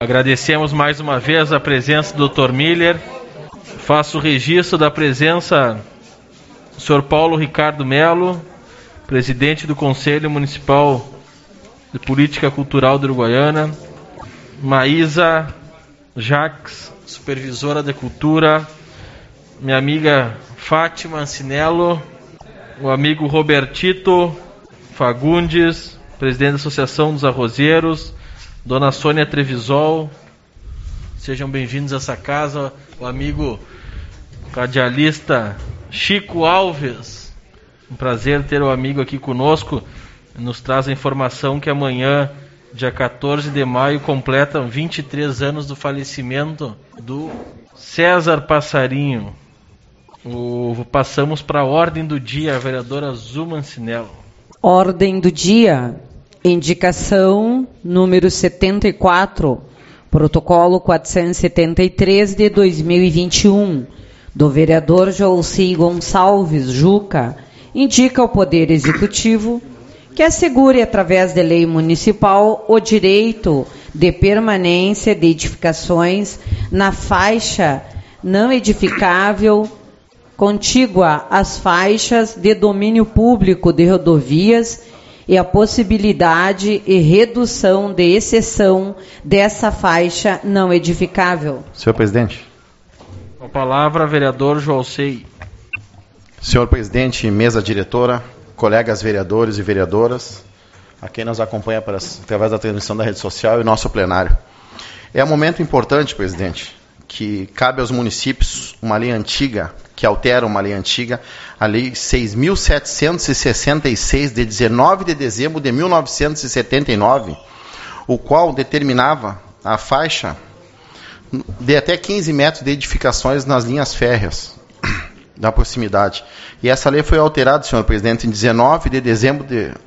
Agradecemos mais uma vez a presença do Dr. Miller. Faço o registro da presença do Sr. Paulo Ricardo Melo, presidente do Conselho Municipal de Política Cultural de Uruguaiana, Maísa Jacques, supervisora de cultura, minha amiga Fátima Ancinello, o amigo Robertito Fagundes, presidente da Associação dos Arrozeiros, Dona Sônia Trevisol, sejam bem-vindos a essa casa, o amigo radialista Chico Alves, um prazer ter o amigo aqui conosco, nos traz a informação que amanhã, dia 14 de maio, completam 23 anos do falecimento do César Passarinho. Passamos para a ordem do dia, a vereadora Zuma Ancinello. Ordem do dia. Indicação número 74, protocolo 473 de 2021, do vereador Joelci Gonçalves Juca, indica ao Poder Executivo que assegure, através de lei municipal, o direito de permanência de edificações na faixa não edificável contígua às faixas de domínio público de rodovias e a possibilidade e redução de exceção dessa faixa não edificável. Senhor presidente. Com a palavra, vereador Joelci. Senhor presidente, mesa diretora, colegas vereadores e vereadoras, a quem nos acompanha através da transmissão da rede social e nosso plenário. É um momento importante, presidente, que cabe aos municípios uma lei antiga, que altera uma lei antiga, a Lei 6.766, de 19 de dezembro de 1979, o qual determinava a faixa de até 15 metros de edificações nas linhas férreas da proximidade. E essa lei foi alterada, senhor presidente, em 19 de dezembro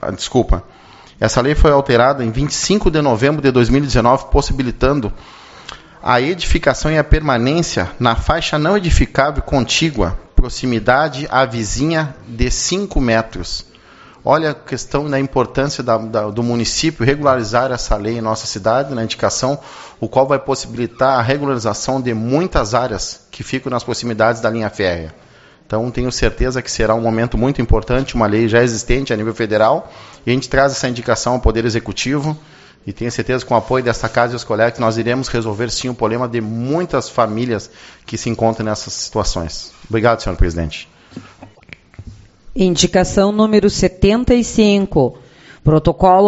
essa lei foi alterada em 25 de novembro de 2019, possibilitando a edificação e a permanência na faixa não edificável contígua, proximidade à vizinha de 5 metros. Olha a questão da importância do município regularizar essa lei em nossa cidade, na indicação, o qual vai possibilitar a regularização de muitas áreas que ficam nas proximidades da linha férrea. Então, tenho certeza que será um momento muito importante, uma lei já existente a nível federal, e a gente traz essa indicação ao Poder Executivo, e tenho certeza que com o apoio desta casa e os colegas, que nós iremos resolver sim o problema de muitas famílias que se encontram nessas situações. Obrigado, senhor presidente. Indicação número 75, protocolo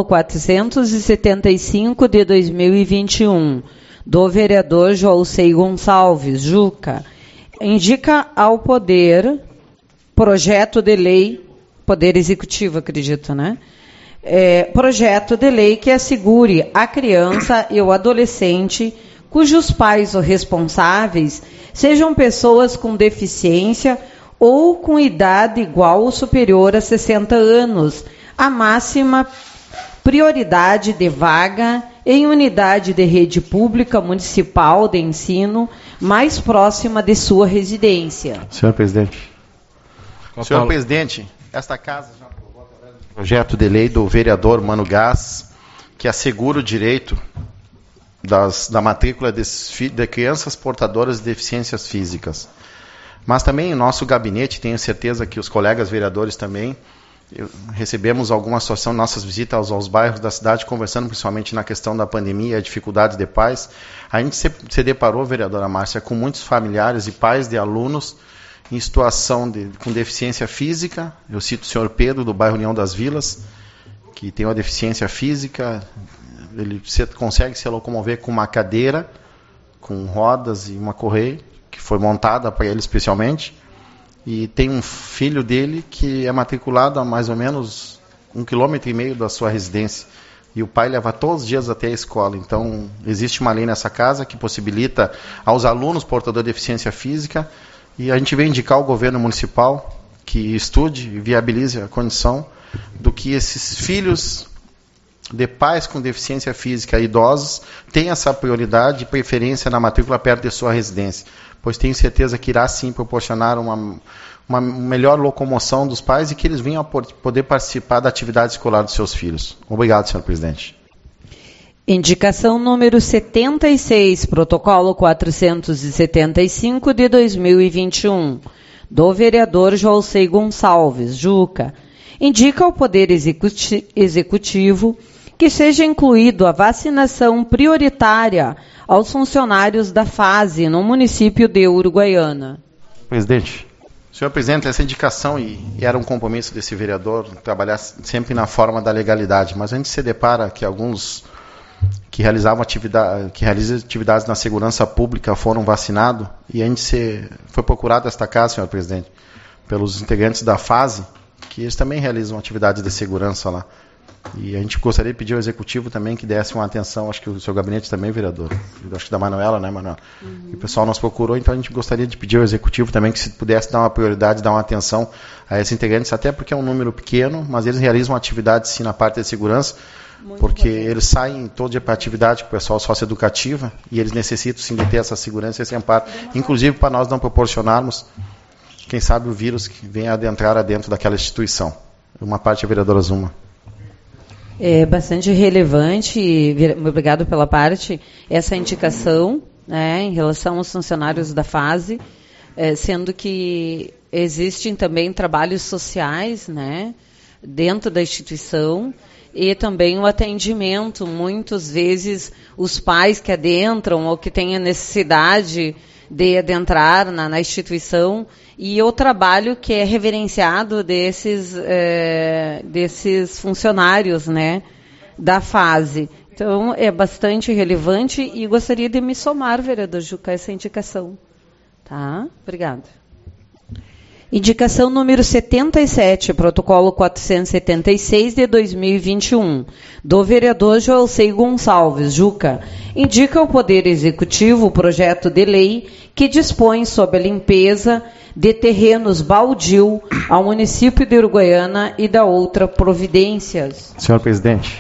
475 de 2021, do vereador Joelci Gonçalves Juca, indica ao Poder, projeto de lei, Poder Executivo, acredito, né? Projeto de lei que assegure a criança e o adolescente cujos pais ou responsáveis sejam pessoas com deficiência ou com idade igual ou superior a 60 anos, a máxima prioridade de vaga em unidade de rede pública municipal de ensino mais próxima de sua residência. Senhor presidente. Senhor presidente, esta casa já aprovou através do projeto de lei do vereador Mano Gás, que assegura o direito da matrícula de crianças portadoras de deficiências físicas. Mas também em nosso gabinete, tenho certeza que os colegas vereadores também, recebemos alguma situação em nossas visitas aos bairros da cidade, conversando principalmente na questão da pandemia e a dificuldade de pais. A gente se deparou, vereadora Márcia, com muitos familiares e pais de alunos em situação com deficiência física. Eu cito o senhor Pedro, do bairro União das Vilas, que tem uma deficiência física, ele consegue se locomover com uma cadeira, com rodas e uma correia, que foi montada para ele especialmente, e tem um filho dele que é matriculado a mais ou menos 1,5 km da sua residência, e o pai leva todos os dias até a escola. Então, existe uma lei nessa casa que possibilita aos alunos portadores de deficiência física, e a gente vem indicar ao governo municipal que estude e viabilize a condição do que esses filhos de pais com deficiência física idosos tenham essa prioridade e preferência na matrícula perto de sua residência, pois tenho certeza que irá sim proporcionar uma melhor locomoção dos pais e que eles venham a poder participar da atividade escolar dos seus filhos. Obrigado, senhor presidente. Indicação número 76, protocolo 475 de 2021, do vereador Joalcei Gonçalves, Juca. Indica ao Poder Executivo que seja incluído a vacinação prioritária aos funcionários da FASE no município de Uruguaiana. Presidente. Senhor presidente, essa indicação, e era um compromisso desse vereador, trabalhar sempre na forma da legalidade, mas a gente se depara que alguns que realizam atividades na segurança pública foram vacinados, e a gente foi procurado esta casa, senhor presidente, pelos integrantes da FASE, que eles também realizam atividades de segurança lá. E a gente gostaria de pedir ao Executivo também que desse uma atenção, acho que o seu gabinete também, vereador, acho que da Manuela, né, Manuela? E o pessoal nos procurou, então a gente gostaria de pedir ao Executivo também que se pudesse dar uma prioridade, dar uma atenção a esses integrantes, até porque é um número pequeno, mas eles realizam atividades sim na parte de segurança, porque eles saem todo dia para atividade com o pessoal socioeducativa e eles necessitam sim de ter essa segurança e esse amparo, inclusive para nós não proporcionarmos, quem sabe, o vírus que venha adentrar dentro daquela instituição. Uma parte, a vereadora Zuma. É bastante relevante, obrigado pela parte, essa indicação, né, em relação aos funcionários da FASE, sendo que existem também trabalhos sociais, né, dentro da instituição, e também o atendimento, muitas vezes os pais que adentram ou que têm a necessidade de adentrar na instituição, e o trabalho que é reverenciado desses funcionários, né, da FASE. Então, é bastante relevante e gostaria de me somar, vereador Juca, essa indicação. Tá? Obrigada. Indicação número 77, protocolo 476 de 2021, do vereador Joalcei Gonçalves, Juca. Indica ao Poder Executivo o projeto de lei que dispõe sobre a limpeza de terrenos baldio ao município de Uruguaiana e da outra providências. Senhor presidente,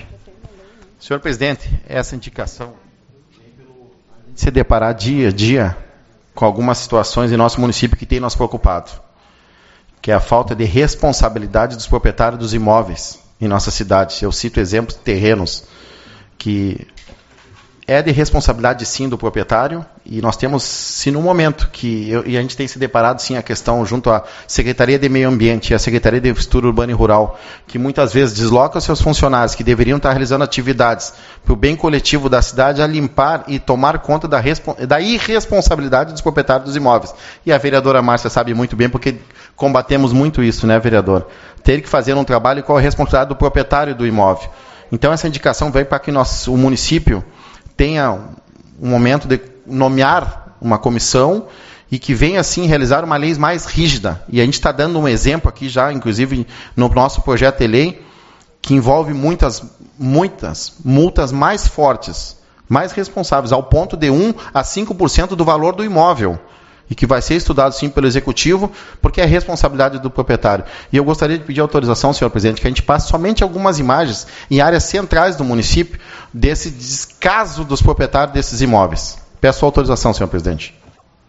essa indicação se deparar dia a dia com algumas situações em nosso município que tem nos preocupado, que é a falta de responsabilidade dos proprietários dos imóveis em nossa cidade. Eu cito exemplos de terrenos que é de responsabilidade, sim, do proprietário, e nós temos, sim, no momento e a gente tem se deparado, sim, a questão junto à Secretaria de Meio Ambiente e à Secretaria de Infraestrutura Urbana e Rural, que muitas vezes desloca seus funcionários que deveriam estar realizando atividades para o bem coletivo da cidade a limpar e tomar conta da irresponsabilidade dos proprietários dos imóveis. E a vereadora Márcia sabe muito bem, porque combatemos muito isso, né, vereador? Ter que fazer um trabalho com a responsabilidade do proprietário do imóvel. Então, essa indicação veio para que o município tenha um momento de nomear uma comissão e que venha, assim, realizar uma lei mais rígida. E a gente está dando um exemplo aqui já, inclusive, no nosso projeto de lei, que envolve muitas multas mais fortes, mais responsáveis, ao ponto de 1 a 5% do valor do imóvel. E que vai ser estudado, sim, pelo Executivo, porque é responsabilidade do proprietário. E eu gostaria de pedir autorização, senhor presidente, que a gente passe somente algumas imagens em áreas centrais do município desse descaso dos proprietários desses imóveis. Peço autorização, senhor presidente.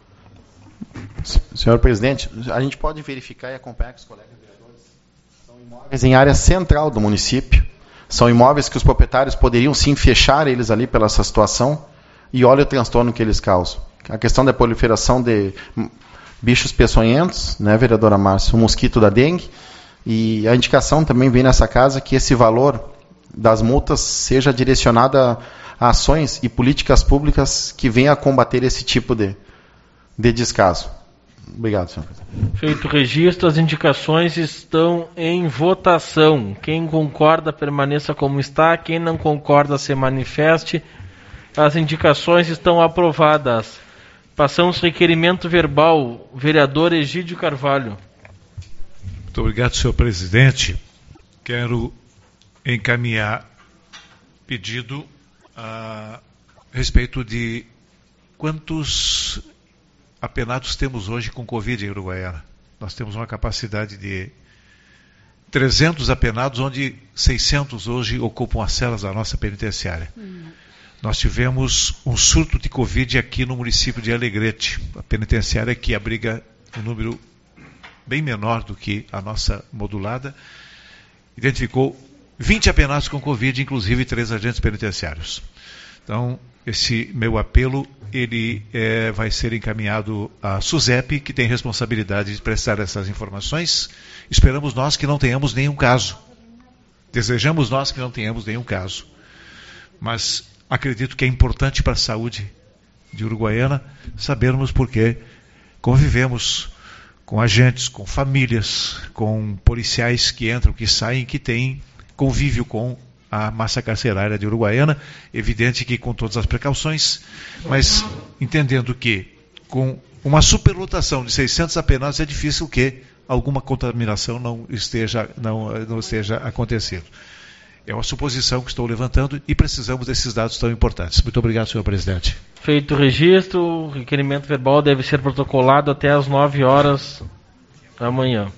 Senhor presidente, a gente pode verificar e acompanhar com os colegas vereadores. São imóveis em área central do município. São imóveis que os proprietários poderiam, sim, fechar eles ali pela essa situação. E olha o transtorno que eles causam. A questão da proliferação de bichos peçonhentos, né, vereadora Márcia, o mosquito da dengue, e a indicação também vem nessa casa que esse valor das multas seja direcionado a ações e políticas públicas que venham a combater esse tipo de descaso. Obrigado, senhor presidente. Feito o registro, as indicações estão em votação. Quem concorda, permaneça como está. Quem não concorda, se manifeste. As indicações estão aprovadas. Passamos ao requerimento verbal. Vereador Egídio Carvalho. Muito obrigado, senhor presidente. Quero encaminhar pedido a respeito de quantos apenados temos hoje com Covid em Uruguaiana. Nós temos uma capacidade de 300 apenados, onde 600 hoje ocupam as celas da nossa penitenciária. Nós tivemos um surto de Covid aqui no município de Alegrete, a penitenciária que abriga um número bem menor do que a nossa modulada, identificou 20 apenados com Covid, inclusive 3 agentes penitenciários. Então, esse meu apelo, ele vai ser encaminhado à SUSEP, que tem responsabilidade de prestar essas informações. Esperamos nós que não tenhamos nenhum caso. Desejamos nós que não tenhamos nenhum caso. Mas acredito que é importante para a saúde de Uruguaiana sabermos porque convivemos com agentes, com famílias, com policiais que entram, que saem, que têm convívio com a massa carcerária de Uruguaiana. Evidente que com todas as precauções, mas entendendo que com uma superlotação de 600 apenados é difícil que alguma contaminação não esteja acontecendo. É uma suposição que estou levantando e precisamos desses dados tão importantes. Muito obrigado, senhor presidente. Feito o registro, o requerimento verbal deve ser protocolado até às 9 horas da manhã.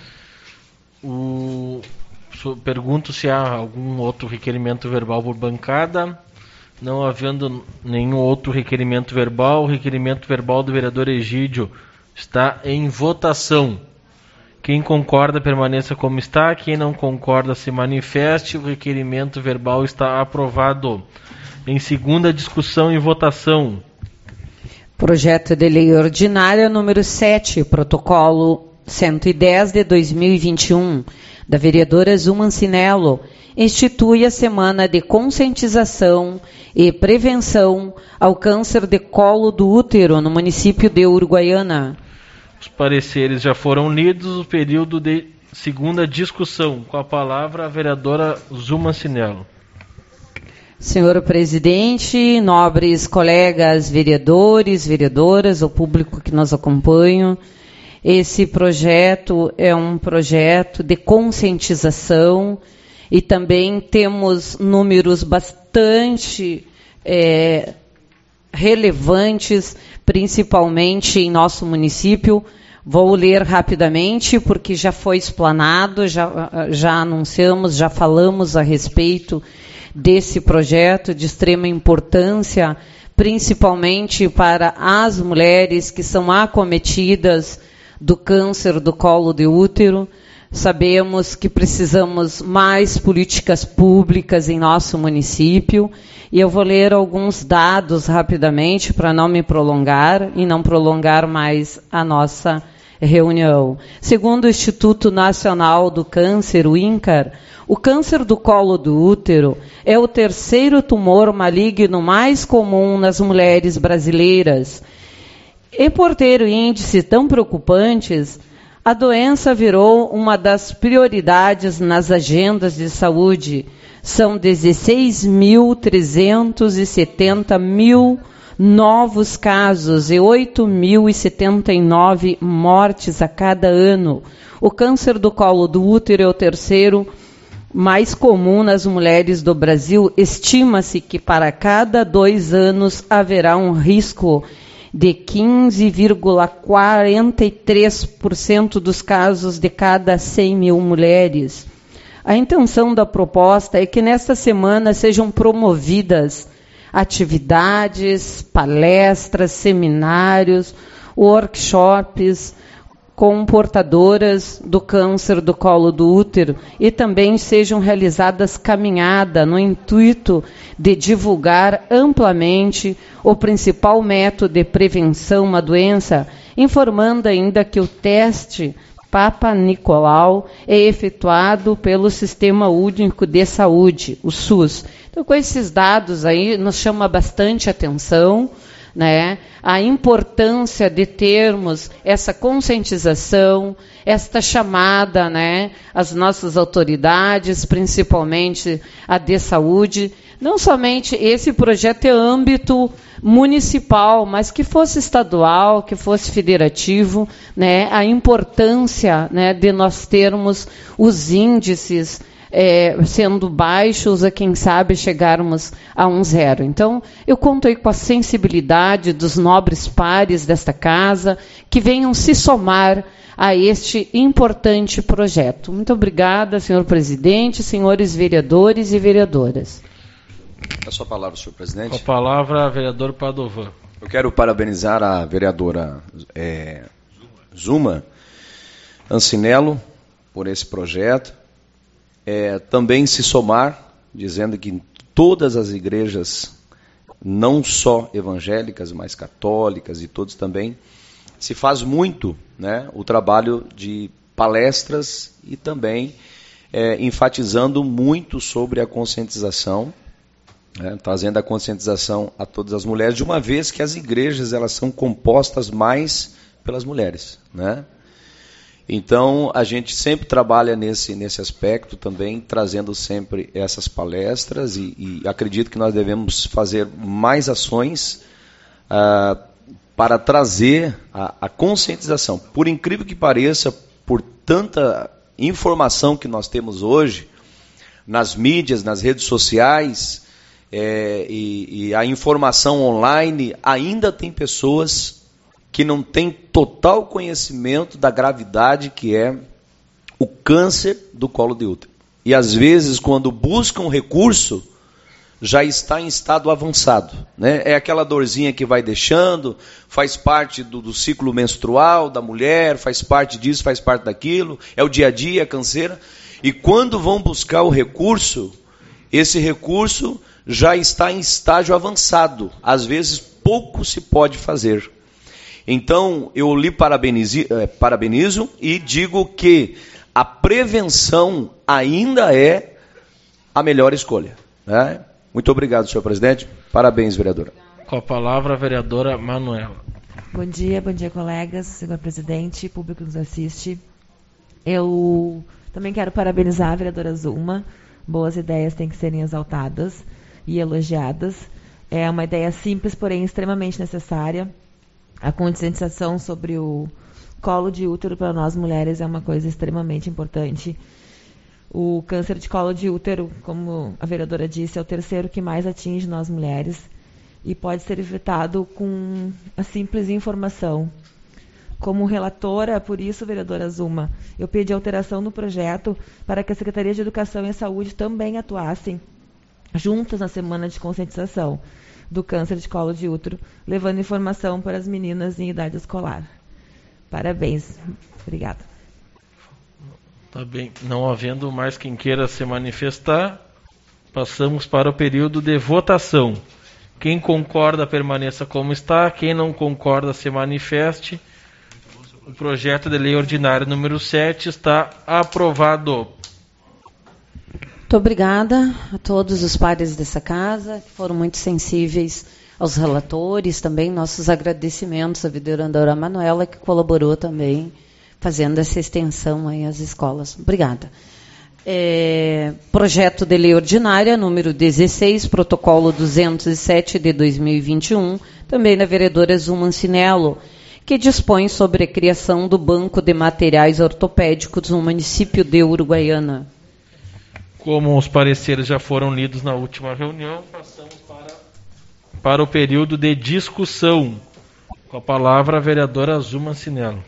Pergunto se há algum outro requerimento verbal por bancada. Não havendo nenhum outro requerimento verbal, o requerimento verbal do vereador Egídio está em votação. Quem concorda, permaneça como está. Quem não concorda, se manifeste. O requerimento verbal está aprovado. Em segunda discussão e votação. Projeto de lei ordinária número 7, protocolo 110 de 2021, da vereadora Zuma Ancinello, institui a semana de conscientização e prevenção ao câncer de colo do útero no município de Uruguaiana. Os pareceres já foram lidos, o período de segunda discussão. Com a palavra, a vereadora Zuma Ancinello. Senhor presidente, nobres colegas vereadores, vereadoras, o público que nos acompanha, esse projeto é um projeto de conscientização e também temos números bastante relevantes, principalmente em nosso município. Vou ler rapidamente, porque já foi explanado, já anunciamos, já falamos a respeito desse projeto de extrema importância, principalmente para as mulheres que são acometidas do câncer do colo de útero. Sabemos que precisamos mais políticas públicas em nosso município, e eu vou ler alguns dados rapidamente para não me prolongar e não prolongar mais a nossa reunião. Segundo o Instituto Nacional do Câncer, o INCAR, o câncer do colo do útero é o terceiro tumor maligno mais comum nas mulheres brasileiras. E por ter índices tão preocupantes, a doença virou uma das prioridades nas agendas de saúde. São 16.370 novos casos e 8.079 mortes a cada ano. O câncer do colo do útero é o terceiro mais comum nas mulheres do Brasil. Estima-se que para cada 2 anos haverá um risco de 15,43% dos casos de cada 100 mil mulheres. A intenção da proposta é que nesta semana sejam promovidas atividades, palestras, seminários, workshops com portadoras do câncer do colo do útero e também sejam realizadas caminhadas no intuito de divulgar amplamente o principal método de prevenção à doença, informando ainda que o teste Papa Nicolau é efetuado pelo Sistema Único de Saúde, o SUS. Então, com esses dados aí, nos chama bastante atenção, né, a importância de termos essa conscientização, esta chamada, né, às nossas autoridades, principalmente a de saúde. Não somente esse projeto é âmbito municipal, mas que fosse estadual, que fosse federativo, né, a importância, né, de nós termos os índices sendo baixos, a quem sabe chegarmos a 0. Então, eu conto aí com a sensibilidade dos nobres pares desta casa, que venham se somar a este importante projeto. Muito obrigada, senhor presidente, senhores vereadores e vereadoras. A sua palavra, senhor presidente. Com a palavra, vereador Padovan. Eu quero parabenizar a vereadora Zuma Ancinello por esse projeto. também se somar, dizendo que em todas as igrejas, não só evangélicas, mas católicas e todos também, se faz muito, né, o trabalho de palestras e também enfatizando muito sobre a conscientização, trazendo a conscientização a todas as mulheres, de uma vez que as igrejas elas são compostas mais pelas mulheres, né? Então, a gente sempre trabalha nesse aspecto também, trazendo sempre essas palestras e acredito que nós devemos fazer mais ações para trazer a conscientização. Por incrível que pareça, por tanta informação que nós temos hoje, nas mídias, nas redes sociais, e a informação online, ainda tem pessoas que não têm total conhecimento da gravidade que é o câncer do colo de útero. E às vezes, quando buscam recurso, já está em estado avançado, né? É aquela dorzinha que vai deixando, faz parte do ciclo menstrual da mulher, faz parte disso, faz parte daquilo, é o dia a dia, a canseira. E quando vão buscar o recurso, esse recurso já está em estágio avançado. Às vezes, pouco se pode fazer. Então, eu lhe parabenizo e digo que a prevenção ainda é a melhor escolha, né? Muito obrigado, senhor presidente. Parabéns, vereadora. Com a palavra, a vereadora Manuela. Bom dia, colegas, senhor presidente, público que nos assiste. Eu também quero parabenizar a vereadora Zulma. Boas ideias têm que serem exaltadas e elogiadas. É uma ideia simples, porém extremamente necessária. A conscientização sobre o colo de útero para nós mulheres é uma coisa extremamente importante. O câncer de colo de útero, como a vereadora disse, é o terceiro que mais atinge nós mulheres e pode ser evitado com a simples informação. Como relatora, por isso, vereadora Zulma, eu pedi alteração no projeto para que a Secretaria de Educação e Saúde também atuassem juntas na semana de conscientização do câncer de colo de útero, levando informação para as meninas em idade escolar. Parabéns. Obrigada. Tá bem. Não havendo mais quem queira se manifestar, passamos para o período de votação. Quem concorda, permaneça como está. Quem não concorda, se manifeste. O projeto de lei ordinária número 7 está aprovado. Muito obrigada a todos os pares dessa casa, que foram muito sensíveis aos relatores, também nossos agradecimentos à vereadora Manuela, que colaborou também, fazendo essa extensão aí às escolas. Obrigada. Projeto de lei ordinária, número 16, protocolo 207 de 2021, também da vereadora Zulma Ancinello, que dispõe sobre a criação do Banco de Materiais Ortopédicos no município de Uruguaiana. Como os pareceres já foram lidos na última reunião, passamos para o período de discussão. Com a palavra, a vereadora Zulma Ancinello.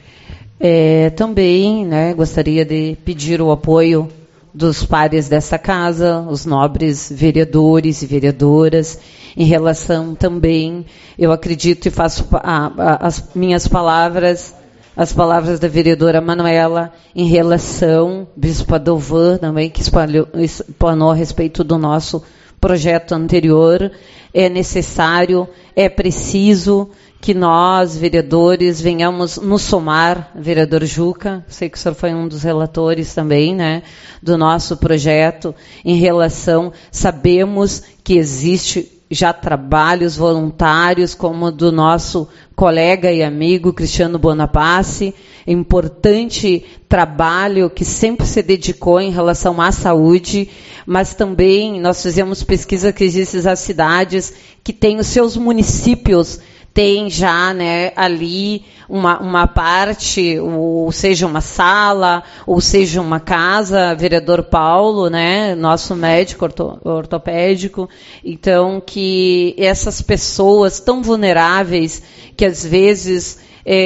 Também, né, gostaria de pedir o apoio dos pares dessa casa, os nobres vereadores e vereadoras, em relação também, eu acredito e faço as minhas palavras, as palavras da vereadora Manuela, em relação, Bispo Adovan também, que explanou a respeito do nosso projeto anterior. É necessário, é preciso que nós, vereadores, venhamos nos somar, vereador Juca, sei que o senhor foi um dos relatores também, né, do nosso projeto, em relação, sabemos que existe já trabalhos voluntários, como do nosso colega e amigo Cristiano Bonapace, importante trabalho que sempre se dedicou em relação à saúde, mas também nós fizemos pesquisa que existem as cidades que têm os seus municípios, tem já, né, ali uma parte, ou seja, uma sala, ou seja, uma casa, vereador Paulo, né, nosso médico ortopédico, então que essas pessoas tão vulneráveis, que às vezes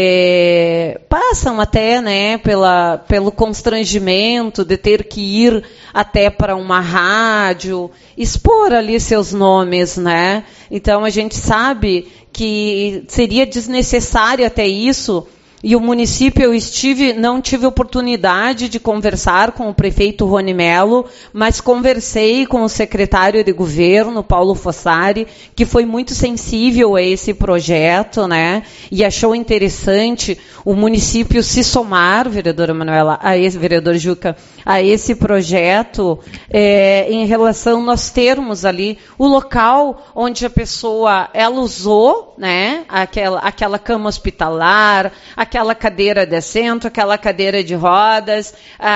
passam até, né, pelo constrangimento de ter que ir até para uma rádio, expor ali seus nomes, né? Então a gente sabe que seria desnecessário até isso, E o município, não tive oportunidade de conversar com o prefeito Rony Melo, mas conversei com o secretário de governo, Paulo Fossari, que foi muito sensível a esse projeto, né? E achou interessante o município se somar, vereadora Manuela, vereador Juca, a esse projeto, em relação nós termos ali o local onde a pessoa, ela usou, né? Aquela cama hospitalar, aquela cadeira de assento, aquela cadeira de rodas,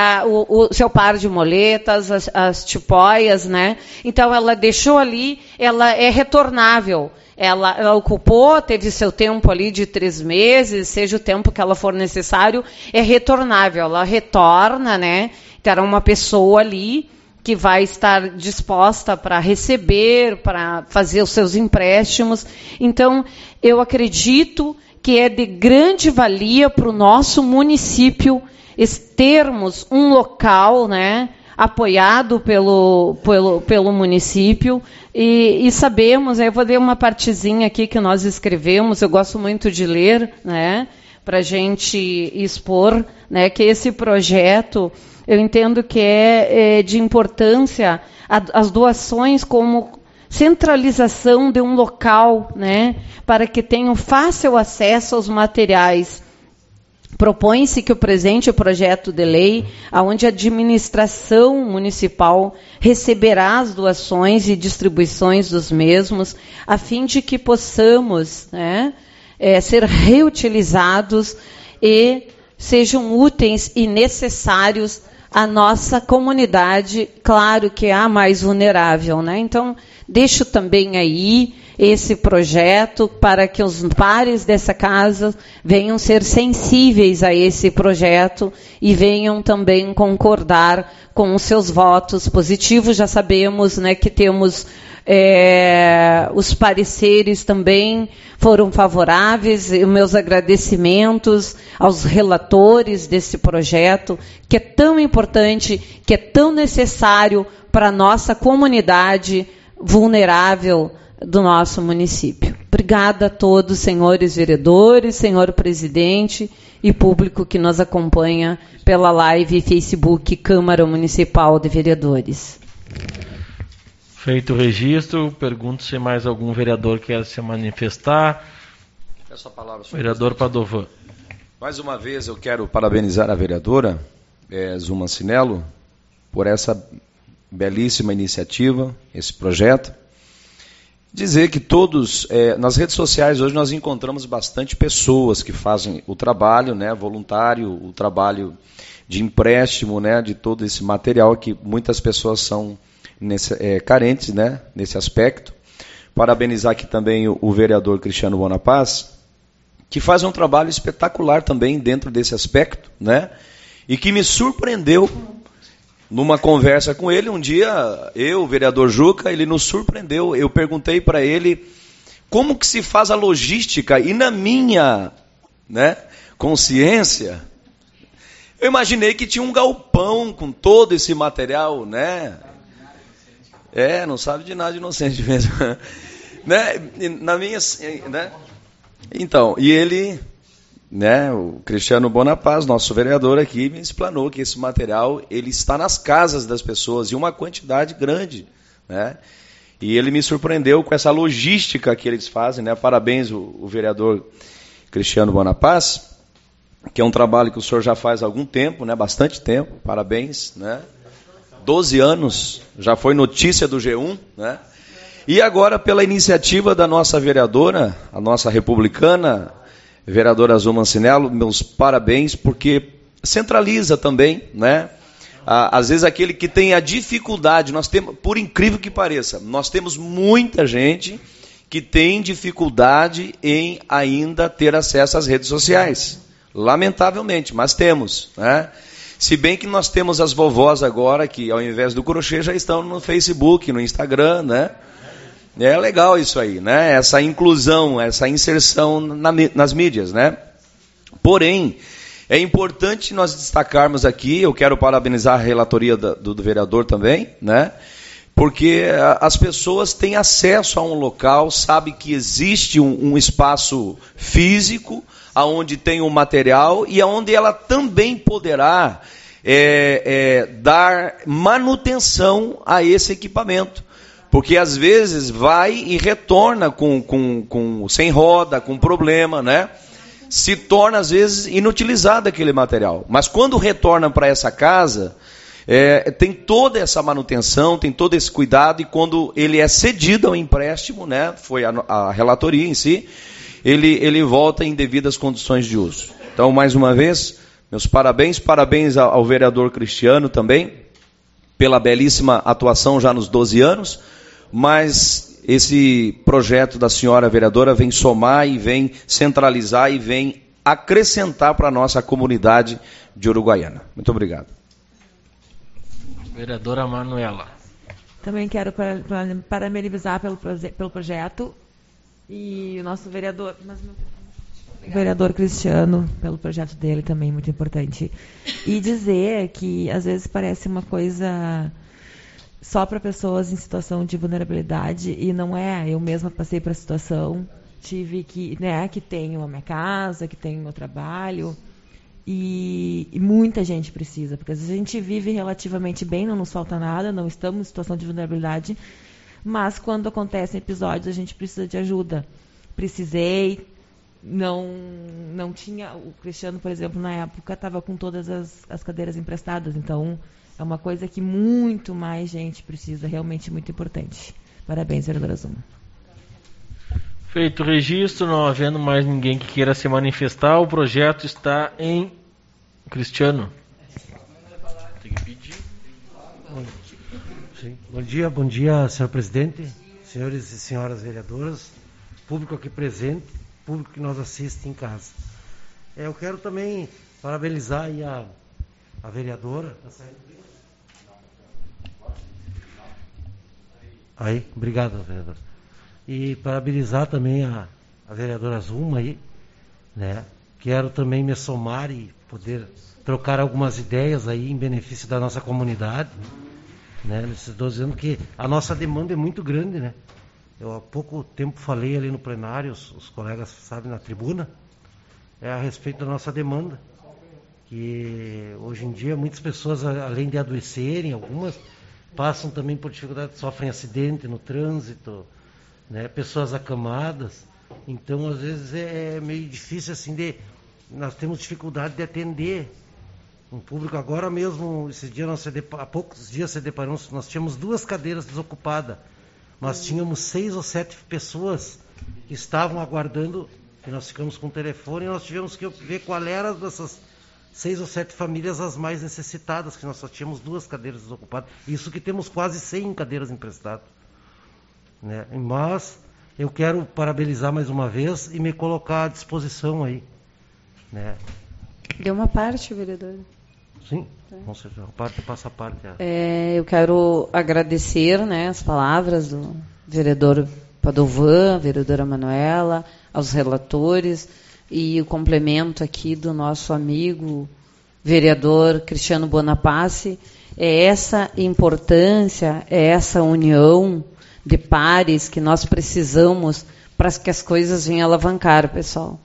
o seu par de moletas, as tipóias, né? Então, ela deixou ali, ela é retornável. Ela ocupou, teve seu tempo ali de 3 meses, seja o tempo que ela for necessário, é retornável. Ela retorna, né? Então, era uma pessoa ali que vai estar disposta para receber, para fazer os seus empréstimos. Então, eu acredito que é de grande valia para o nosso município termos um local, né, apoiado pelo município, e sabemos, eu vou ler uma partezinha aqui que nós escrevemos, eu gosto muito de ler, né, para a gente expor, né, que esse projeto, eu entendo que é de importância as doações como centralização de um local, né, para que tenham fácil acesso aos materiais. Propõe-se que o presente projeto de lei, onde a administração municipal receberá as doações e distribuições dos mesmos, a fim de que possamos, né, ser reutilizados e sejam úteis e necessários à nossa comunidade, claro que é a mais vulnerável, né? Então, deixo também aí esse projeto para que os pares dessa casa venham ser sensíveis a esse projeto e venham também concordar com os seus votos positivos. Já sabemos, né, que temos os pareceres também foram favoráveis, e meus agradecimentos aos relatores desse projeto, que é tão importante, que é tão necessário para a nossa comunidade vulnerável do nosso município. Obrigada a todos, senhores vereadores, senhor presidente e público que nos acompanha pela live Facebook Câmara Municipal de Vereadores. Feito o registro, pergunto se mais algum vereador quer se manifestar. Peço a palavra, vereador Padovan. Mais uma vez eu quero parabenizar a vereadora Zuma Cinello por essa belíssima iniciativa, esse projeto. Dizer que todos, nas redes sociais hoje nós encontramos bastante pessoas que fazem o trabalho, né, voluntário, o trabalho de empréstimo, né, de todo esse material que muitas pessoas são carentes, né, nesse aspecto. Parabenizar aqui também o vereador Cristiano Bonapaz, que faz um trabalho espetacular também dentro desse aspecto, né, e que me surpreendeu numa conversa com ele. Um dia, o vereador Juca, ele nos surpreendeu. Eu perguntei para ele como que se faz a logística, e na minha, né, consciência, eu imaginei que tinha um galpão com todo esse material, né? Não sabe de nada, inocente mesmo. Né? Na minha, né? Então, e ele, né, o Cristiano Bonapaz, nosso vereador aqui, me explanou que esse material ele está nas casas das pessoas, e uma quantidade grande, né? E ele me surpreendeu com essa logística que eles fazem, né? Parabéns o vereador Cristiano Bonapaz, que é um trabalho que o senhor já faz há algum tempo, né? Bastante tempo, parabéns, né? 12 anos, já foi notícia do G1, né? E agora, pela iniciativa da nossa vereadora, a nossa republicana, vereadora Zuma Cinello, meus parabéns, porque centraliza também, né? Às vezes aquele que tem a dificuldade, nós temos, por incrível que pareça, nós temos muita gente que tem dificuldade em ainda ter acesso às redes sociais. Lamentavelmente, mas temos, né? Se bem que nós temos as vovós agora que, ao invés do crochê, já estão no Facebook, no Instagram, né? É legal isso aí, né? Essa inclusão, essa inserção nas mídias, né? Porém, é importante nós destacarmos aqui, eu quero parabenizar a relatoria do vereador também, né? Porque as pessoas têm acesso a um local, sabem que existe um espaço físico aonde tem o material e aonde ela também poderá dar manutenção a esse equipamento. Porque às vezes vai e retorna sem roda, com problema, né? Se torna às vezes inutilizado aquele material. Mas quando retorna para essa casa, tem toda essa manutenção, tem todo esse cuidado, e quando ele é cedido ao empréstimo, né? Foi a relatoria em si, ele volta em devidas condições de uso. Então, mais uma vez, meus parabéns ao vereador Cristiano também, pela belíssima atuação já nos 12 anos, mas esse projeto da senhora vereadora vem somar e vem centralizar e vem acrescentar para a nossa comunidade de Uruguaiana. Muito obrigado. Vereadora Manuela. Também quero parabenizar pelo projeto e o nosso vereador, o vereador Cristiano, pelo projeto dele também, muito importante. E dizer que às vezes parece uma coisa só para pessoas em situação de vulnerabilidade, e não é. Eu mesma passei por a situação, tive que tenho a minha casa, que tenho o meu trabalho, e muita gente precisa, porque às vezes a gente vive relativamente bem, não nos falta nada, não estamos em situação de vulnerabilidade, mas quando acontecem episódios a gente precisa de ajuda. Precisei, não tinha, o Cristiano, por exemplo, na época estava com todas as cadeiras emprestadas, então é uma coisa que muito mais gente precisa, realmente muito importante. Parabéns, vereadora Zuma. Feito o registro, não havendo mais ninguém que queira se manifestar, o projeto está em Cristiano. Tem que pedir. Sim. Bom dia, senhor presidente, senhores e senhoras vereadoras, público aqui presente, público que nos assiste em casa. Eu quero também parabenizar aí a vereadora. Aí, obrigado, vereador. E parabenizar também a vereadora Zuma aí, né? Quero também me somar e poder trocar algumas ideias aí em benefício da nossa comunidade, né? Nesses 12 anos, que a nossa demanda é muito grande, né? Eu há pouco tempo falei ali no plenário, os colegas sabem, na tribuna, a respeito da nossa demanda. Que hoje em dia muitas pessoas, além de adoecerem, algumas passam também por dificuldade, sofrem acidente no trânsito, né? Pessoas acamadas. Então, às vezes, é meio difícil assim nós temos dificuldade de atender um público. Agora mesmo, há poucos dias se deparamos, nós tínhamos 2 cadeiras desocupadas, mas tínhamos 6 ou 7 pessoas que estavam aguardando, e nós ficamos com o telefone, e nós tivemos que ver qual era dessas 6 ou 7 famílias as mais necessitadas, que nós só tínhamos 2 cadeiras desocupadas. Isso que temos quase 100 cadeiras emprestadas, né? Mas eu quero parabenizar mais uma vez e me colocar à disposição aí, né? Deu uma parte, vereador? Sim, com certeza. Passa a parte. Eu quero agradecer, né, as palavras do vereador Padovan, vereadora Manuela, aos relatores, e o complemento aqui do nosso amigo vereador Cristiano Bonapace. É essa importância, é essa união de pares que nós precisamos para que as coisas venham alavancar, pessoal.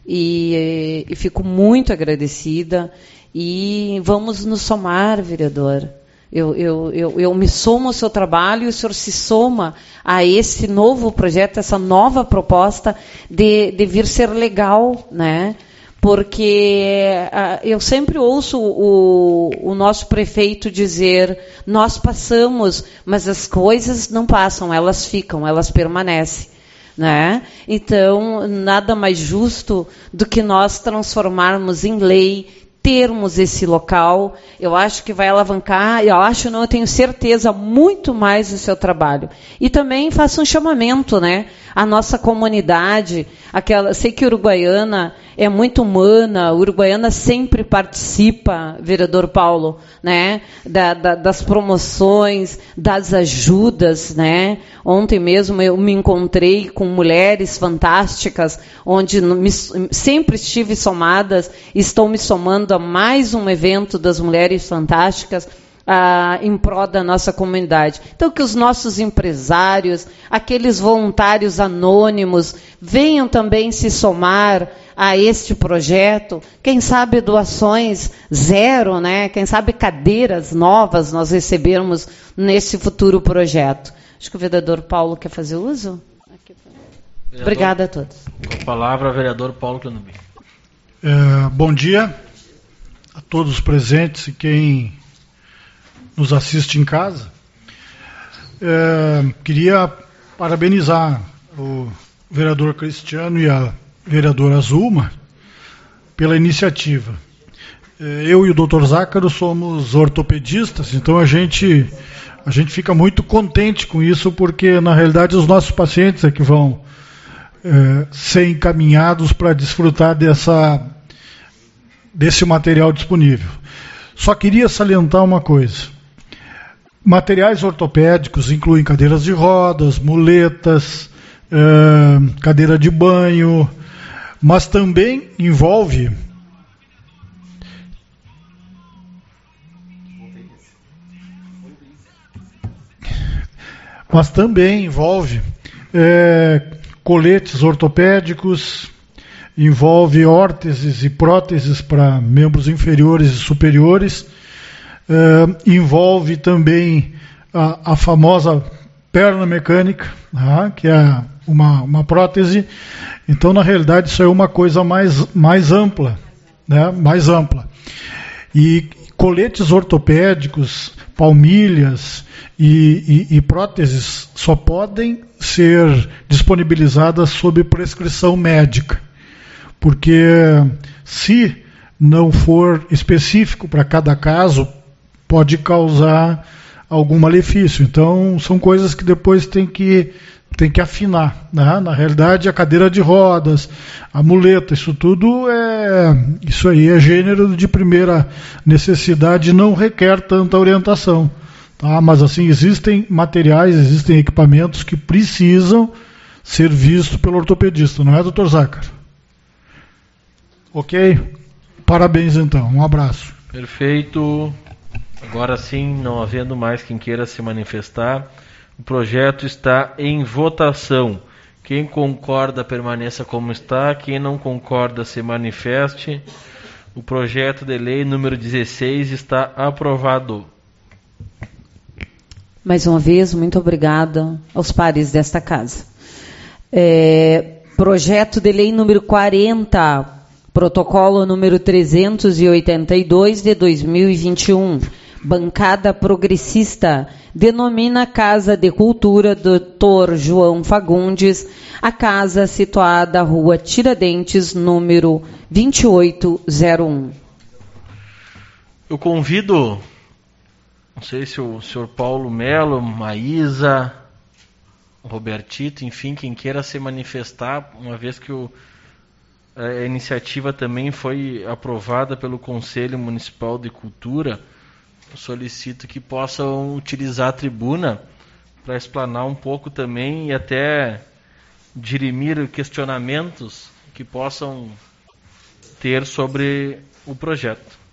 E fico muito agradecida, e vamos nos somar, vereador. Eu me somo ao seu trabalho, e o senhor se soma a esse novo projeto, essa nova proposta de vir ser legal, né? Porque eu sempre ouço o nosso prefeito dizer: nós passamos, mas as coisas não passam, elas ficam, elas permanecem, né? Então, nada mais justo do que nós transformarmos em lei, termos esse local. Eu acho que vai alavancar, eu tenho certeza, muito mais o seu trabalho. E também faço um chamamento, né? A nossa comunidade, sei que Uruguaiana é muito humana, Uruguaiana sempre participa, vereador Paulo, né? Das promoções, das ajudas, né? Ontem mesmo eu me encontrei com mulheres fantásticas, onde sempre estive somadas, estou me somando a mais um evento das Mulheres Fantásticas, em prol da nossa comunidade. Então, que os nossos empresários, aqueles voluntários anônimos, venham também se somar a este projeto, quem sabe doações zero, né? Quem sabe cadeiras novas nós recebermos nesse futuro projeto. Acho que o vereador Paulo quer fazer uso. Obrigada a todos. Com a palavra, vereador Paulo Clenubi. Bom dia a todos os presentes e quem nos assiste em casa. Queria parabenizar o vereador Cristiano e a vereadora Zulma pela iniciativa. Eu e o Dr. Zácaro somos ortopedistas, então a gente fica muito contente com isso, porque na realidade os nossos pacientes é que vão ser encaminhados para desfrutar desse material disponível. Só queria salientar uma coisa. Materiais ortopédicos incluem cadeiras de rodas, muletas, cadeira de banho, mas também envolve coletes ortopédicos, envolve órteses e próteses para membros inferiores e superiores, envolve também a famosa perna mecânica, que é uma prótese. Então, na realidade, isso é uma coisa mais ampla, né? Mais ampla. E coletes ortopédicos, palmilhas e próteses só podem ser disponibilizadas sob prescrição médica, porque se não for específico para cada caso, pode causar algum malefício. Então, são coisas que depois tem que afinar, né? Na realidade, a cadeira de rodas, a muleta, isso aí é gênero de primeira necessidade, não requer tanta orientação, tá? Mas assim, existem materiais, existem equipamentos que precisam ser vistos pelo ortopedista, não é, doutor Zácaro? Ok? Parabéns então, um abraço. Perfeito. Agora sim, não havendo mais quem queira se manifestar, o projeto está em votação. Quem concorda, permaneça como está. Quem não concorda, se manifeste. O projeto de lei número 16 está aprovado. Mais uma vez, muito obrigada aos pares desta casa. Projeto de lei número 40, protocolo número 382 de 2021. Bancada progressista denomina Casa de Cultura Dr. João Fagundes, a casa situada Rua Tiradentes, número 2801. Eu convido, não sei se o senhor Paulo Melo, Maísa, Robertito, enfim, quem queira se manifestar, uma vez que a iniciativa também foi aprovada pelo Conselho Municipal de Cultura. Eu solicito que possam utilizar a tribuna para explanar um pouco também e até dirimir questionamentos que possam ter sobre o projeto.